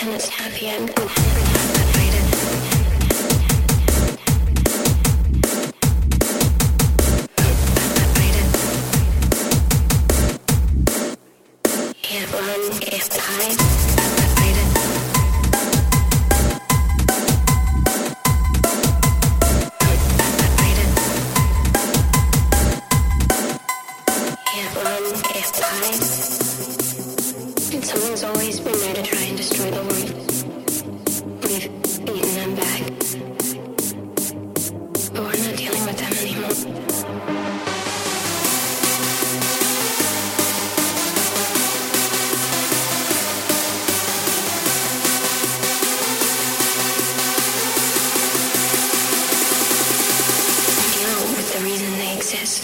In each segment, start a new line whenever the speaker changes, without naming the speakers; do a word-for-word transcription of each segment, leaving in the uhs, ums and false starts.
pretend it's happy and fight it. Fight it. Can't run, can't hide. Fight it. Fight it. Can't run, can't hide. And someone's always been there to try and destroy the world. We've beaten them back. But we're not dealing with them anymore. Deal with the reason they exist.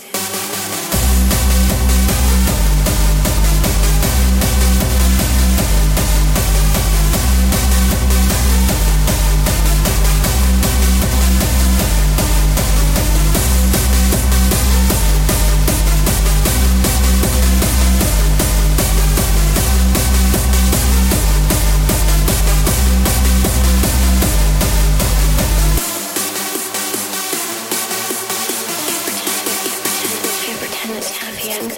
Can't pretend it's happy and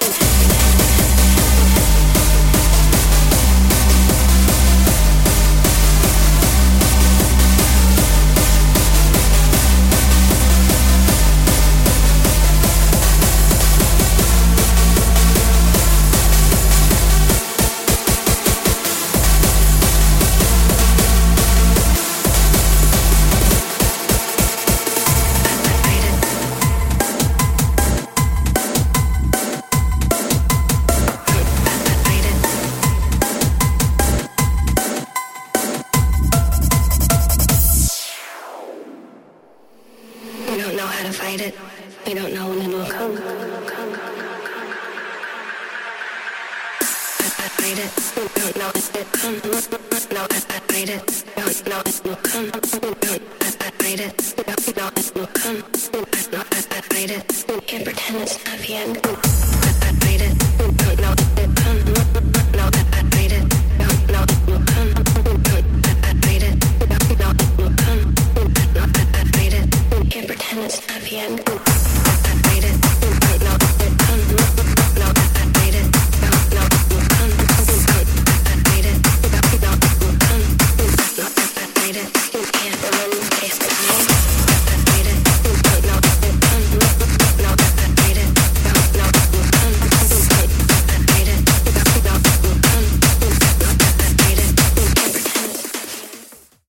we don't know how to fight it. We don't know when it will come. Fight it. We don't know if it comes. No, I fight it. We don't know if it will come.